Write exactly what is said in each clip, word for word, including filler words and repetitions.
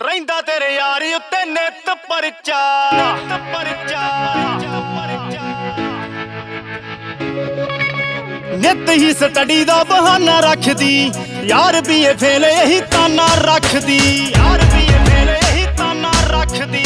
ਰਹਿੰਦਾ ਤੇਰੇ ਯਾਰੀ ਉੱਤੇ ਨਿੱਤ ਪਰਚਾ ਨਿੱਤ ਪਰਚਾ ਨਿੱਤ ਹੀ ਸਟੱਡੀ ਦਾ ਬਹਾਨਾ ਰੱਖਦੀ ਯਾਰ ਬੀਏ ਫੇਲ ਇਹੀ ਤਾਨਾ ਰੱਖਦੀ ਯਾਰ ਬੀਏ ਫੇਲ ਇਹੀ ਤਾਨਾ ਰੱਖਦੀ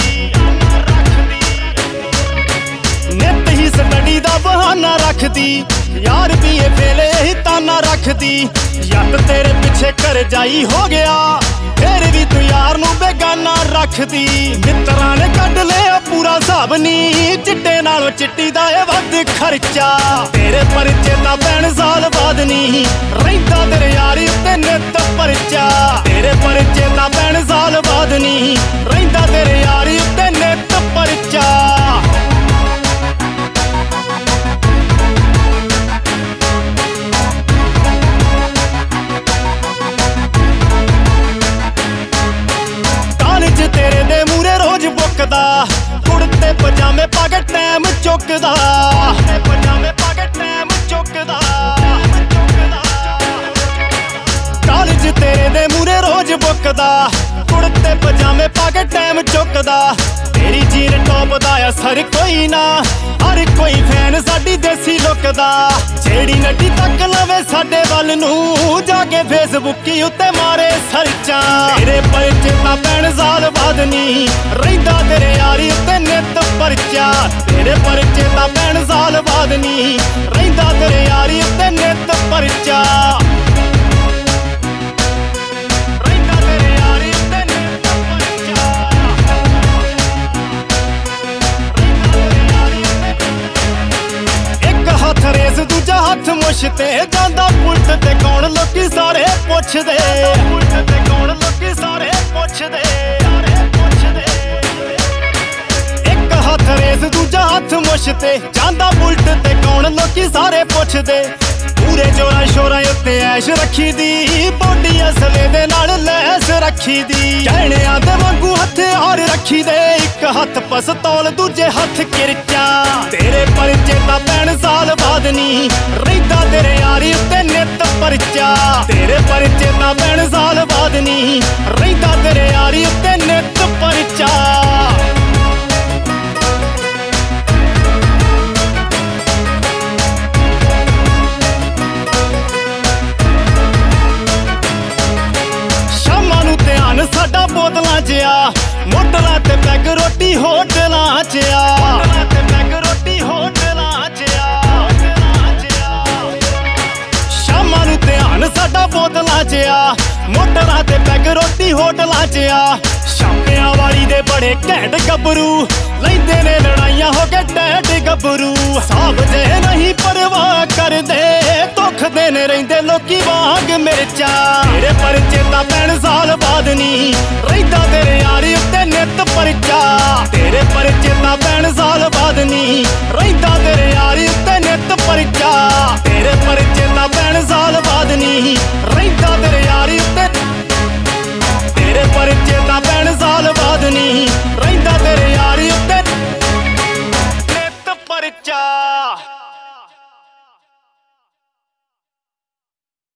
ਨਿੱਤ ਹੀ ਸਟੱਡੀ ਦਾ ਬਹਾਨਾ ਰੱਖਦੀ ਯਾਰ ਬੀਏ ਫੇਲ ਇਹੀ ਤਾਨਾ ਰੱਖਦੀ ਯੱਤ ਤੇਰੇ ਪਿੱਛੇ ਕਰ ਜਾਈ ਹੋ ਗਿਆ ਫੇਰ ਵੀ ਤੂੰ ਯਾਰ ਨੂੰ ਬੇਗਾਨਾ ਰੱਖਦੀ ਮਿੱਤਰਾਂ ਨੇ ਕੱਢ ਲਿਆ ਪੂਰਾ ਹਿਸਾਬ ਨੀ ਚਿੱਟੇ ਨਾਲੋਂ ਚਿੱਟੀ ਦਾ ਇਹ ਵੱਧ ਖਰਚਾ ਤੇਰੇ ਪਰਚੇ ਤਾਂ ਪੈਣ ਸਾਲ ਬਾਅਦ ਨੀ ਰਹਿੰਦਾ ਤੇਰੇ ਯਾਰੀ ਉੱਤੇ ਨਿੱਤ ਪਰਚਾ ਤੇਰੇ ਪਰਚੇ ਤਾਂ ਪੈਣ ਸਾਲ ਬਾਅਦ ਨੀ ਰਹਿੰਦਾ ਤੇਰੇ ਯਾਰੀ ਉੱਤੇ ਨਿੱਤ ਪਰਚਾ ਤੇਰੇ ਦੇ ਮੂਰੇ ਰੋਜ਼ ਬੁੱਕਦਾ ਕੁੜਤੇ ਪਜਾਮੇ ਪਾ ਕੇ ਟਾਈਮ ਚੁੱਕਦਾ ਤੇ ਪਜਾਮੇ ਪਾ ਕੇ ਟਾਈਮ ਚੁੱਕਦਾ ਕਾਲਜ ਤੇਰੇ ਦੇ ਮੂਰੇ ਰੋਜ਼ ਬੁੱਕਦਾ ਕੁੜਤੇ ਪਜਾਮੇ ਪਾ ਕੇ ਟਾਈਮ ਚੁੱਕਦਾ ਤੇਰੀ ਜੀਨ ਟੌਪ ਦਾ ਅਸਰ ਕੋਈ ਨਾ ਹਰ ਕੋਈ ਫੈਨ ਸਾਡੀ ਦੇਸੀ ਲੁੱਕ ਦਾ ਜਿਹੜੀ ਨੱਡੀ ਤੱਕ ਲਵੇ ਸਾਡੇ ਵੱਲ ਨੂੰ ਜਾ ਕੇ ਫੇਸਬੁੱਕੀ ਉੱਤੇ ਮਾਰੇ ਸਰਚਾਂ ਤੇਰੇ ਪਰਚੇ ਤਾਂ ਪੈਣ ਸਾਲ ਬਾਅਦ ਨੀ ਰਹਿੰਦਾ ਤੇਰੇ ਯਾਰੀ ਉੱਤੇ ਨਿੱਤ ਪਰਚਾ ਤੇਰੇ ਪਰਚੇ ਤਾਂ ਪੈਣ ਸਾਲ ਬਾਅਦ ਨੀ ਰਹਿੰਦਾ ਤੇਰੇ ਯਾਰੀ ਉੱਤੇ ਨਿੱਤ ਪਰਚਾ ਰੇਸ ਦੂਜਾ ਹੱਥ ਮੁੱਛ ਤੇ ਜਾਂਦਾ ਪੁਲਟ ਤੇ ਕੌਣ ਲੋਕੀ ਸਾਰੇ ਪੁੱਛਦੇ ਪੁਲਟ ਤੇ ਕੌਣ ਲੋਕੀ ਸਾਰੇ ਪੁੱਛਦੇ ਸਾਰੇ ਪੁੱਛਦੇ ਇੱਕ ਹੱਥ ਰੇਸ ਦੂਜਾ ਹੱਥ ਮੁੱਛ ਤੇ ਜਾਂਦਾ ਪੁਲਟ ਤੇ ਕੌਣ ਲੋਕੀ ਸਾਰੇ ਪੁੱਛਦੇ ਪੂਰੇ ਜੋਰਾਂ ਸ਼ੋਰਾਂ ਉੱਤੇ ਐਸ਼ ਰੱਖੀ ਦੀ ਬੋਡੀ ਅਸਲੇ ਦੇ ਨਾਲ ਲੈਸ ਰੱਖੀ ਦੀ ਕਹਿਣਿਆਂ ਦੇ ਵਾਂਗੂ ਹਥਿਆਰ ਰੱਖੀ ਦੇ ਇੱਕ ਹੱਥ ਪਸਤੌਲ ਦੂਜੇ ਹੱਥ ਕਿਰਚਾ ਤੇਰੇ ਪਰਚੇ ਤਾਂ ਪੈਣ ਸਾਲ ਬਾਅਦ ਨੀ ਰਹਿੰਦਾ ਤੇਰੇ ਯਾਰੀ ਉੱਤੇ ਨਿੱਤ ਪਰਚਾ ਤੇਰੇ ਪਰਚੇ ਤਾਂ ਪੈਣ ਸਾਲ ਬਾਅਦ ਨੀ ਰਹਿੰਦਾ ਤੇਰੇ ਯਾਰੀ ਉੱਤੇ ਨਿੱਤ ਪਰਚਾ ਸਾਡਾ ਬੋਤਲਾਂ 'ਚ ਆ ਮੋਟਰਾਂ ਤੇ ਪੈਗ ਰੋਟੀ ਹੋਟਲਾਂ 'ਚ ਆ ਮੋਟਰਾਂ ਤੇ ਪੈਗ ਰੋਟੀ ਹੋਟਲਾਂ 'ਚ ਆ ਸ਼ਾਮਾਂ ਨੂੰ ਧਿਆਨ ਸਾਡਾ ਬੋਤਲਾਂ 'ਚ ਆ ਮੋਟਰਾਂ ਤੇ ਪੈਗ ਰੋਟੀ ਹੋਟਲਾਂ 'ਚ ਆ ਛਾਪਿਆਂ ਵਾਲੀ ਦੇ ਬੜੇ ਘੈਂਟ ਗੱਭਰੂ ਲੈਂਦੇ ਨੇ ਲੜਾਈਆਂ ਹੋ ਕੇ ਟੈਟ ਗੱਭਰੂ ਸਾਬ ਜੇ ਨਹੀਂ ਪਰਵਾਹ ਕਰਦੇ ਧੋਖਦੇ ਨੇ ਰਹਿੰਦੇ ਲੋਕੀ ਵਾਂਗ ਮਿਰਚਾਂ ਤੇਰੇ ਪਰਚੇ ਤਾਂ ਪੈਣ ਸਾਲ ਬਾਅਦ ਨੀ ਰਹਿੰਦਾ ਤੇਰੇ ਯਾਰੀ ਉੱਤੇ ਨਿੱਤ ਪਰਚਾ ਤੇਰੇ ਪਰਚੇ ਤਾਂ ਪੈਣ ਸਾਲ ਬਾਅਦ ਨੀ ਰਹਿੰਦਾ ਤੇਰੇ ਯਾਰੀ ਉੱਤੇ ਨਿੱਤ ਪਰਚਾ ਤੇਰੇ ਪਰਚੇ ਤਾਂ ਪੈਣ ਸਾਲ ਬਾਅਦ ਨੀ ਰਹਿੰਦਾ ਤੇਰੇ ਯਾਰੀ ਉੱਤੇ ਤੇਰੇ ਪਰਚੇ ਤਾਂ ਪੈਣ ਸਾਲ ਬਾਅਦ ਨੀ